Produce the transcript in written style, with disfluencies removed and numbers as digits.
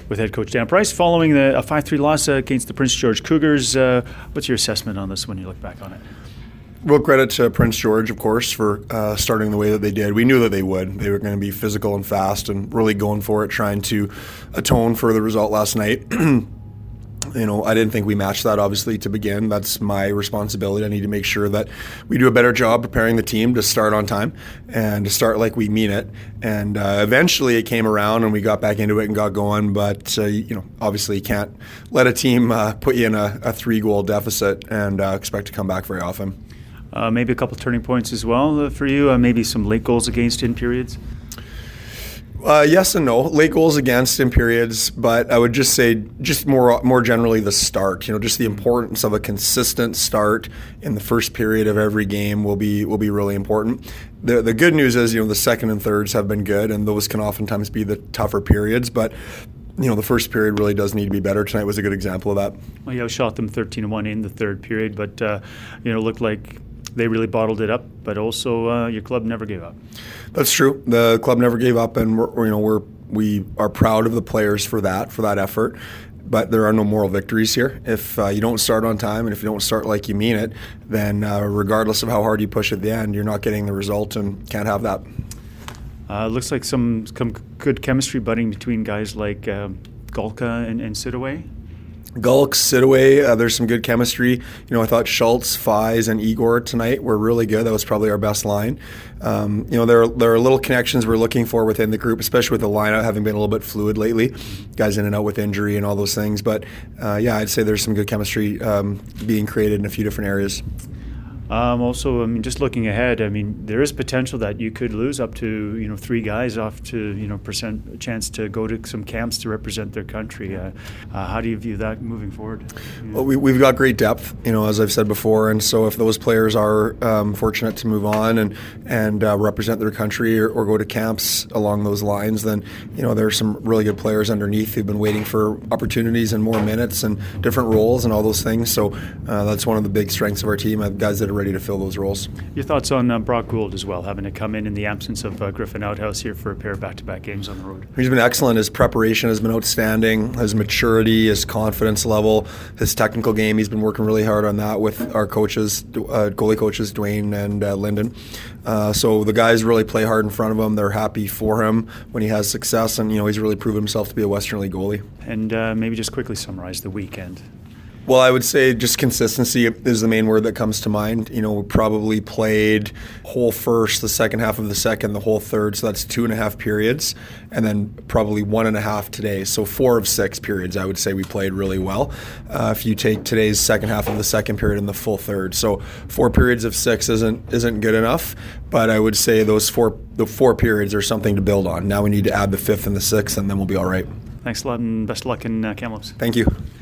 with head coach Dan Price following a 5-3 loss against the Prince George Cougars. What's your assessment on this when you look back on it? Real credit to Prince George, of course, for starting the way that they did. We knew that they would. They were going to be physical and fast and really going for it, trying to atone for the result last night. I didn't think we matched that, obviously, to begin. That's my responsibility. I need to make sure that we do a better job preparing the team to start on time and to start like we mean it. And eventually it came around and we got back into it and got going. But, obviously you can't let a team put you in a 3-goal deficit and expect to come back very often. Maybe a couple turning points as well for you, maybe some late goals against in periods? Yes and no. Late goals against in periods, but I would just say more generally the start. Just the importance of a consistent start in the first period of every game will be really important. The good news is, the second and thirds have been good, and those can oftentimes be the tougher periods, but the first period really does need to be better. Tonight was a good example of that. Well, you outshot them 13-1 in the third period, but it looked like they really bottled it up, but also your club never gave up. That's true. The club never gave up, and we are proud of the players for that effort. But there are no moral victories here. If you don't start on time and if you don't start like you mean it, then regardless of how hard you push at the end, you're not getting the result and can't have that. Looks like some good chemistry budding between guys like Galka and Sidaway. Gulk, Sidaway, there's some good chemistry. I thought Schultz, Fies, and Igor tonight were really good. That was probably our best line. There are little connections we're looking for within the group, especially with the lineup having been a little bit fluid lately. Guys in and out with injury and all those things. But, I'd say there's some good chemistry being created in a few different areas. Also, just looking ahead, there is potential that you could lose up to, 3 guys off to, percent chance to go to some camps to represent their country. How do you view that moving forward? Well, we've got great depth, as I've said before, and so if those players are fortunate to move on and represent their country or go to camps along those lines, then, there are some really good players underneath who've been waiting for opportunities and more minutes and different roles and all those things. So that's one of the big strengths of our team. I have guys that are ready to fill those roles. Your thoughts on Brock Gould as well, having to come in the absence of Griffin Outhouse here for a pair of back-to-back games on the road? He's been excellent. His preparation has been outstanding. His maturity, his confidence level, his technical game, he's been working really hard on that with our coaches, goalie coaches, Dwayne and Lyndon. So the guys really play hard in front of him. They're happy for him when he has success, and he's really proven himself to be a Western League goalie. And maybe just quickly summarize the weekend. Well, I would say just consistency is the main word that comes to mind. We probably played whole first, the second half of the second, the whole third, so that's 2.5 periods, and then probably 1.5 today. So 4 of 6 periods, I would say we played really well. If you take today's second half of the second period and the full third, so 4 periods of 6 isn't good enough. But I would say the 4 periods are something to build on. Now we need to add the 5th and the 6th, and then we'll be all right. Thanks a lot, and best of luck in Kamloops. Thank you.